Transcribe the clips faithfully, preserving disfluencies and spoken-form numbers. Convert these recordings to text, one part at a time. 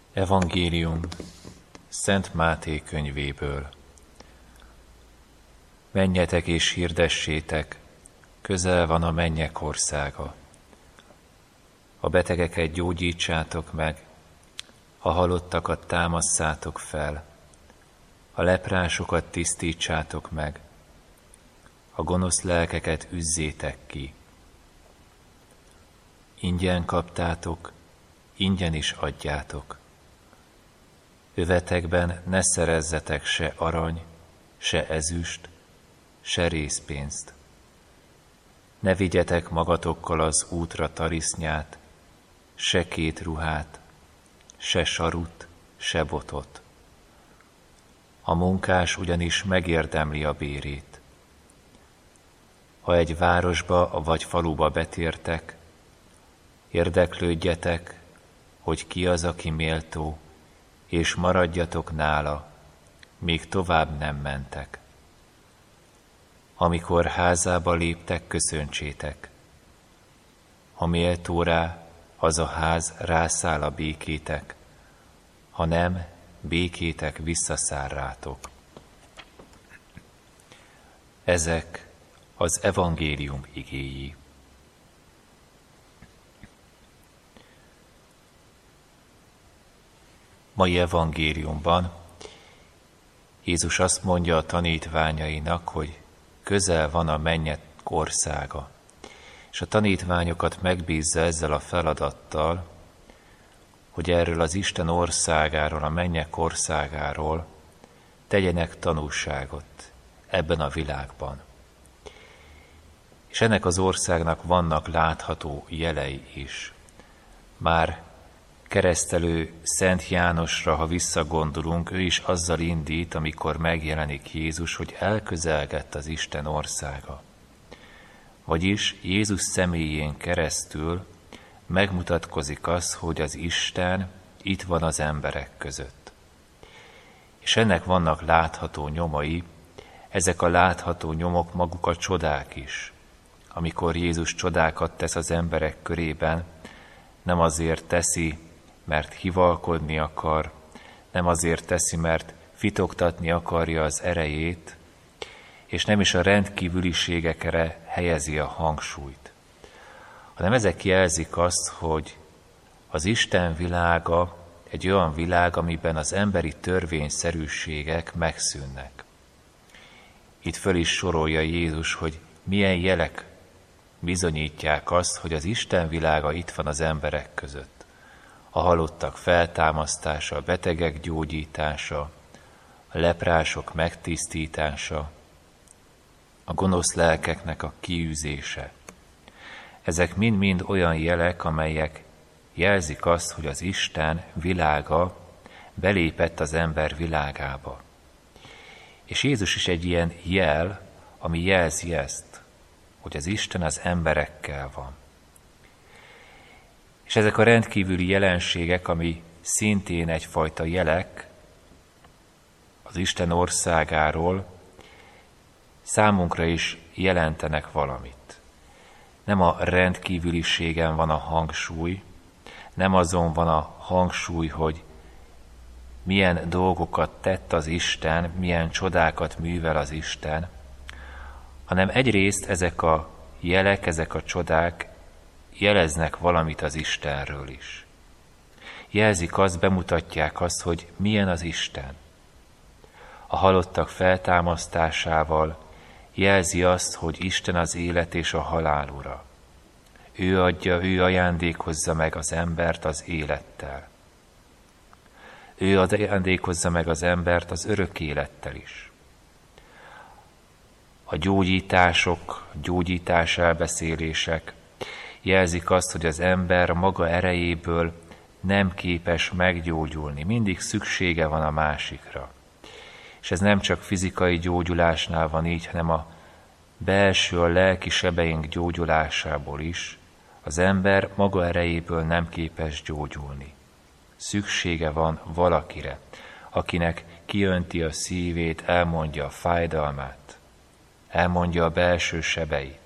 Evangélium Szent Máté könyvéből. Menjetek és hirdessétek, közel van a mennyek országa. A betegeket gyógyítsátok meg, a halottakat támasszátok fel, a leprásokat tisztítsátok meg, a gonosz lelkeket üzzétek ki. Ingyen kaptátok, ingyen is adjátok. Övetekben ne szerezzetek se arany, se ezüst, se rézpénzt. Ne vigyetek magatokkal az útra tarisznyát, se két ruhát, se sarut, se botot. A munkás ugyanis megérdemli a bérét. Ha egy városba vagy faluba betértek, érdeklődjetek, hogy ki az, aki méltó, és maradjatok nála, még tovább nem mentek. Amikor házába léptek, köszöntsétek. Ha méltó rá, az a ház rászáll a békétek, ha nem, békétek visszaszáll rátok. Ezek az evangélium igéi. Mai evangéliumban Jézus azt mondja a tanítványainak, hogy közel van a mennyek országa, és a tanítványokat megbízza ezzel a feladattal, hogy erről az Isten országáról, a mennyek országáról tegyenek tanúságot ebben a világban. És ennek az országnak vannak látható jelei is. Már keresztelő Szent Jánosra, ha visszagondolunk, ő is azzal indít, amikor megjelenik Jézus, hogy elközelgett az Isten országa. Vagyis Jézus személyén keresztül megmutatkozik az, hogy az Isten itt van az emberek között. És ennek vannak látható nyomai, ezek a látható nyomok maguk a csodák is. Amikor Jézus csodákat tesz az emberek körében, nem azért teszi, mert hivalkodni akar, nem azért teszi, mert fitoktatni akarja az erejét, és nem is a rendkívüliségekre helyezi a hangsúlyt, hanem ezek jelzik azt, hogy az Isten világa egy olyan világ, amiben az emberi törvényszerűségek megszűnnek. Itt föl is sorolja Jézus, hogy milyen jelek bizonyítják azt, hogy az Isten világa itt van az emberek között. A halottak feltámasztása, a betegek gyógyítása, a leprások megtisztítása, a gonosz lelkeknek a kiűzése. Ezek mind-mind olyan jelek, amelyek jelzik azt, hogy az Isten világa belépett az ember világába. És Jézus is egy ilyen jel, ami jelzi ezt, hogy az Isten az emberekkel van. És ezek a rendkívüli jelenségek, ami szintén egyfajta jelek az Isten országáról, számunkra is jelentenek valamit. Nem a rendkívüliségen van a hangsúly, nem azon van a hangsúly, hogy milyen dolgokat tett az Isten, milyen csodákat művel az Isten, hanem egyrészt ezek a jelek, ezek a csodák jeleznek valamit az Istenről is. Jelzik azt, bemutatják azt, hogy milyen az Isten. A halottak feltámasztásával jelzi azt, hogy Isten az élet és a halál ura. Ő adja, ő ajándékozza meg az embert az élettel. Ő ajándékozza meg az embert az örök élettel is. A gyógyítások, gyógyítás elbeszélések jelzik azt, hogy az ember maga erejéből nem képes meggyógyulni, mindig szüksége van a másikra. És ez nem csak fizikai gyógyulásnál van így, hanem a belső, a lelki sebeink gyógyulásából is az ember maga erejéből nem képes gyógyulni. Szüksége van valakire, akinek kiönti a szívét, elmondja a fájdalmát, elmondja a belső sebeit.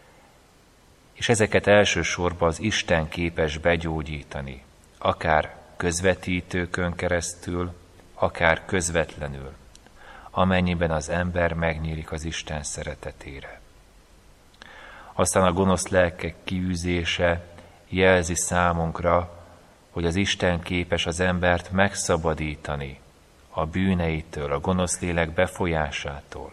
És ezeket elsősorban az Isten képes begyógyítani, akár közvetítőkön keresztül, akár közvetlenül, amennyiben az ember megnyílik az Isten szeretetére. Aztán a gonosz lelkek kiűzése jelzi számunkra, hogy az Isten képes az embert megszabadítani a bűneitől, a gonosz lélek befolyásától.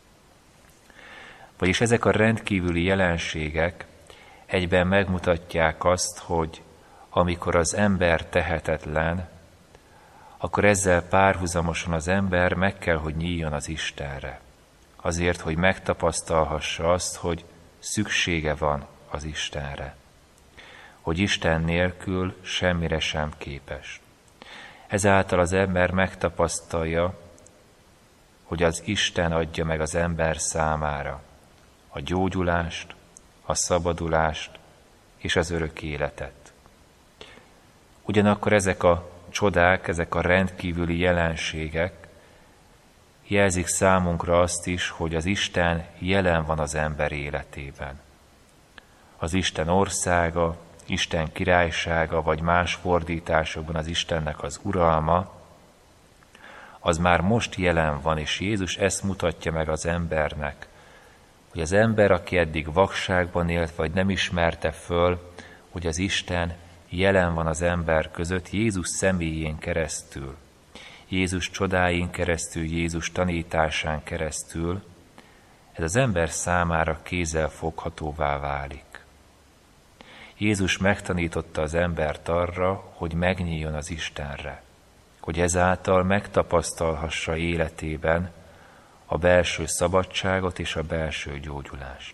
Vagyis ezek a rendkívüli jelenségek egyben megmutatják azt, hogy amikor az ember tehetetlen, akkor ezzel párhuzamosan az ember meg kell, hogy nyíljon az Istenre. Azért, hogy megtapasztalhassa azt, hogy szüksége van az Istenre. Hogy Isten nélkül semmire sem képes. Ezáltal az ember megtapasztalja, hogy az Isten adja meg az ember számára a gyógyulást, a szabadulást és az örök életet. Ugyanakkor ezek a csodák, ezek a rendkívüli jelenségek jelzik számunkra azt is, hogy az Isten jelen van az ember életében. Az Isten országa, Isten királysága, vagy más fordításokban az Istennek az uralma, az már most jelen van, és Jézus ezt mutatja meg az embernek, hogy az ember, aki eddig vakságban élt, vagy nem ismerte föl, hogy az Isten jelen van az ember között, Jézus személyén keresztül, Jézus csodáin keresztül, Jézus tanításán keresztül, ez az ember számára kézzelfoghatóvá válik. Jézus megtanította az embert arra, hogy megnyíljon az Istenre, hogy ezáltal megtapasztalhassa életében a belső szabadságot és a belső gyógyulást.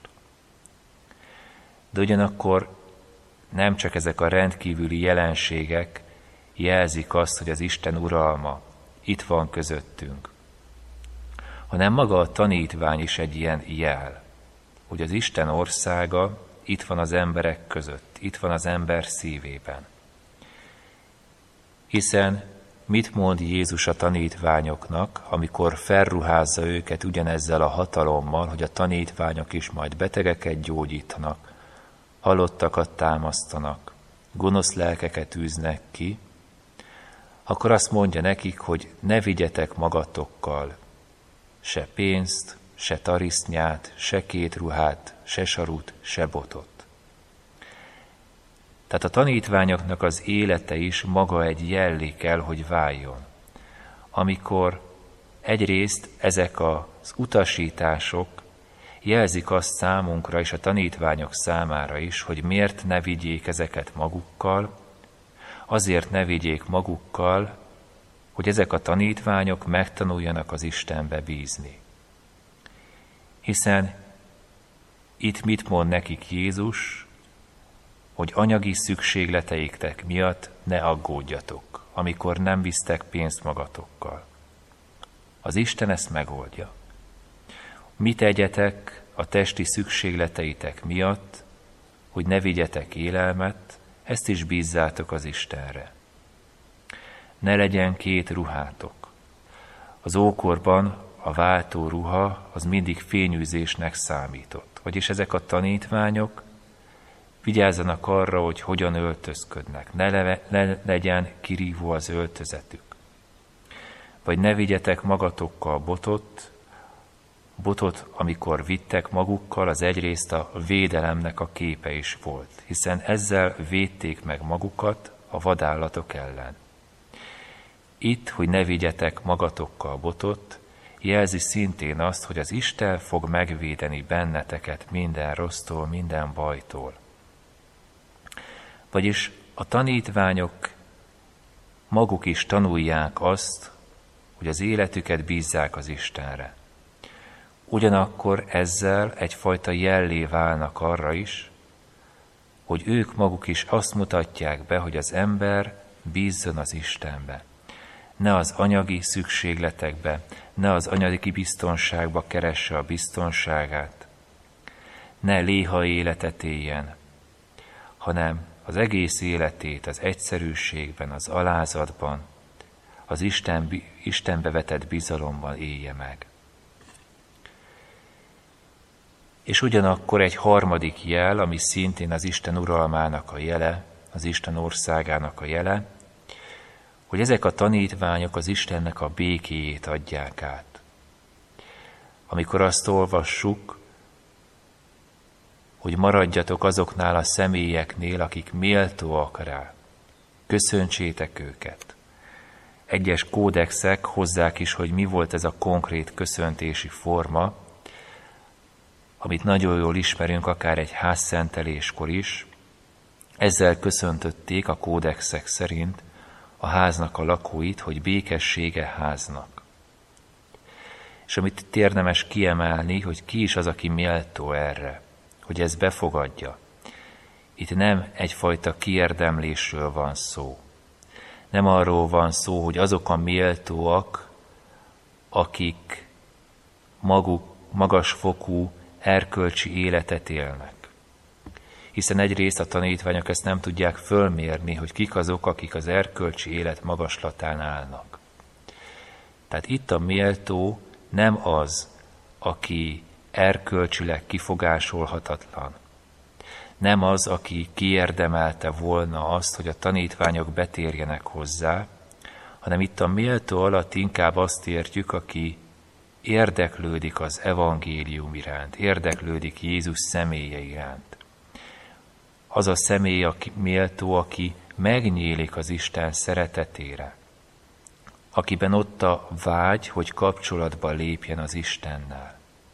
De ugyanakkor nem csak ezek a rendkívüli jelenségek jelzik azt, hogy az Isten uralma itt van közöttünk, hanem maga a tanítvány is egy ilyen jel, hogy az Isten országa itt van az emberek között, itt van az ember szívében. Hiszen mit mond Jézus a tanítványoknak, amikor felruházza őket ugyanezzel a hatalommal, hogy a tanítványok is majd betegeket gyógyítanak, halottakat támasztanak, gonosz lelkeket űznek ki, akkor azt mondja nekik, hogy ne vigyetek magatokkal se pénzt, se tarisznyát, se két ruhát, se sarut, se botot. Tehát a tanítványoknak az élete is maga egy jellé kell, hogy váljon. Amikor egyrészt ezek az utasítások jelzik azt számunkra és a tanítványok számára is, hogy miért ne vigyék ezeket magukkal, azért ne vigyék magukkal, hogy ezek a tanítványok megtanuljanak az Istenbe bízni. Hiszen itt mit mond nekik Jézus, hogy anyagi szükségleteitek miatt ne aggódjatok, amikor nem visztek pénzt magatokkal. Az Isten ezt megoldja. Mit tegyetek a testi szükségleteitek miatt, hogy ne vigyetek élelmet, ezt is bízzátok az Istenre. Ne legyen két ruhátok. Az ókorban a váltó ruha az mindig fényűzésnek számított. Vagyis ezek a tanítványok vigyázzanak arra, hogy hogyan öltözködnek. Ne, le, ne legyen kirívó az öltözetük. Vagy ne vigyetek magatokkal botot, botot, amikor vittek magukkal, az egyrészt a védelemnek a képe is volt, hiszen ezzel védték meg magukat a vadállatok ellen. Itt, hogy ne vigyetek magatokkal botot, jelzi szintén azt, hogy az Isten fog megvédeni benneteket minden rossztól, minden bajtól. Vagyis a tanítványok maguk is tanulják azt, hogy az életüket bízzák az Istenre. Ugyanakkor ezzel egyfajta jellé válnak arra is, hogy ők maguk is azt mutatják be, hogy az ember bízzon az Istenbe. Ne az anyagi szükségletekbe, ne az anyagi biztonságba keresse a biztonságát, ne léha életet éljen, hanem az egész életét az egyszerűségben, az alázatban, az Isten, Istenbe vetett bizalommal élje meg. És ugyanakkor egy harmadik jel, ami szintén az Isten uralmának a jele, az Isten országának a jele, hogy ezek a tanítványok az Istennek a békéjét adják át. Amikor azt olvassuk, hogy maradjatok azoknál a személyeknél, akik méltóak rá, köszöntsétek őket. Egyes kódexek hozzák is, hogy mi volt ez a konkrét köszöntési forma, amit nagyon jól ismerünk, akár egy házszenteléskor is. Ezzel köszöntötték a kódexek szerint a háznak a lakóit, hogy békessége háznak. És amit itt érdemes kiemelni, hogy ki is az, aki méltó erre, hogy ez befogadja. Itt nem egyfajta kiérdemlésről van szó. Nem arról van szó, hogy azok a méltóak, akik maguk magasfokú erkölcsi életet élnek. Hiszen egyrészt a tanítványok ezt nem tudják fölmérni, hogy kik azok, akik az erkölcsi élet magaslatán állnak. Tehát itt a méltó nem az, aki erkölcsileg kifogásolhatatlan. Nem az, aki kiérdemelte volna azt, hogy a tanítványok betérjenek hozzá, hanem itt a méltó alatt inkább azt értjük, aki érdeklődik az evangélium iránt, érdeklődik Jézus személye iránt. Az a személy, aki méltó, aki megnyílik az Isten szeretetére, akiben ott a vágy, hogy kapcsolatba lépjen az Istennel.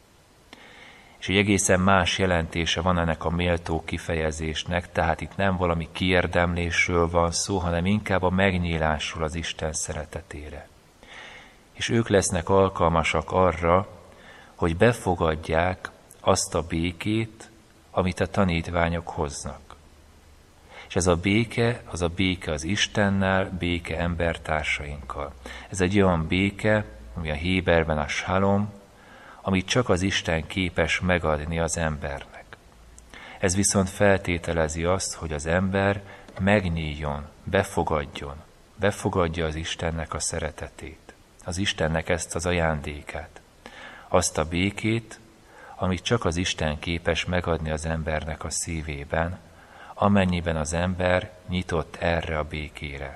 És egy egészen más jelentése van ennek a méltó kifejezésnek, tehát itt nem valami kiérdemlésről van szó, hanem inkább a megnyílásról az Isten szeretetére. És ők lesznek alkalmasak arra, hogy befogadják azt a békét, amit a tanítványok hoznak. És ez a béke, az a béke az Istennel, béke embertársainkkal. Ez egy olyan béke, ami a héberben a shalom, amit csak az Isten képes megadni az embernek. Ez viszont feltételezi azt, hogy az ember megnyíljon, befogadjon, befogadja az Istennek a szeretetét, az Istennek ezt az ajándékát, azt a békét, amit csak az Isten képes megadni az embernek a szívében, amennyiben az ember nyitott erre a békére.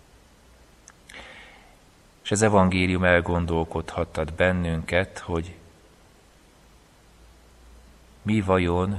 És az evangélium elgondolkodhattat bennünket, hogy mi vajon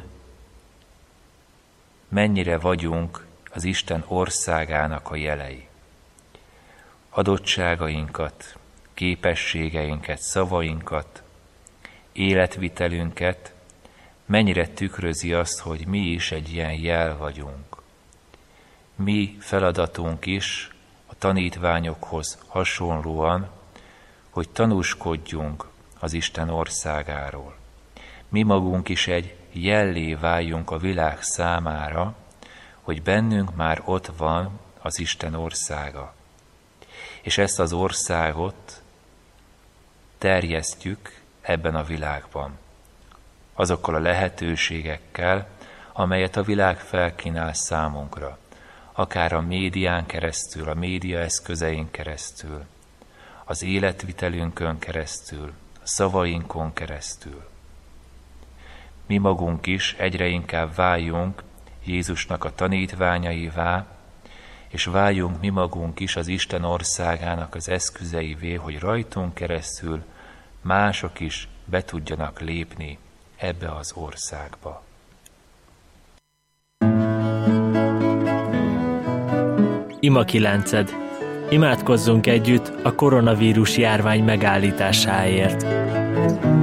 mennyire vagyunk az Isten országának a jelei. Adottságainkat, képességeinket, szavainkat, életvitelünket mennyire tükrözi azt, hogy mi is egy ilyen jel vagyunk. Mi feladatunk is a tanítványokhoz hasonlóan, hogy tanúskodjunk az Isten országáról. Mi magunk is egy jellé váljunk a világ számára, hogy bennünk már ott van az Isten országa. És ezt az országot terjesztjük ebben a világban. Azokkal a lehetőségekkel, amelyet a világ felkínál számunkra, akár a médián keresztül, a média eszközein keresztül, az életvitelünkön keresztül, a szavainkon keresztül. Mi magunk is egyre inkább váljunk Jézusnak a tanítványaivá, és váljunk mi magunk is az Isten országának az eszközeivé, hogy rajtunk keresztül mások is be tudjanak lépni ebbe az országba. Ima kilenced. Imádkozzunk együtt a koronavírus járvány megállításáért.